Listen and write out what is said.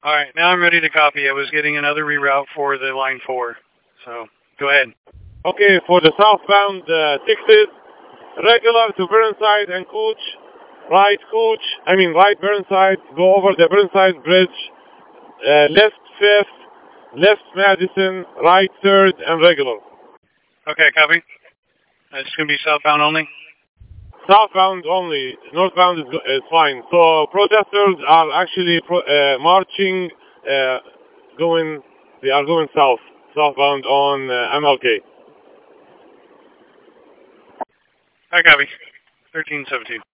All right, now I'm ready to copy. I was getting another reroute for the line 4. So, go ahead. Okay, for the southbound 6s, regular to Burnside and Coach, right Burnside, go over the Burnside Bridge, left 5th, left Madison, right 3rd, and regular. Okay, copy. It's going to be southbound only? Southbound only, northbound is fine. So protesters are actually marching, they are going southbound on MLK. I copy. 1317.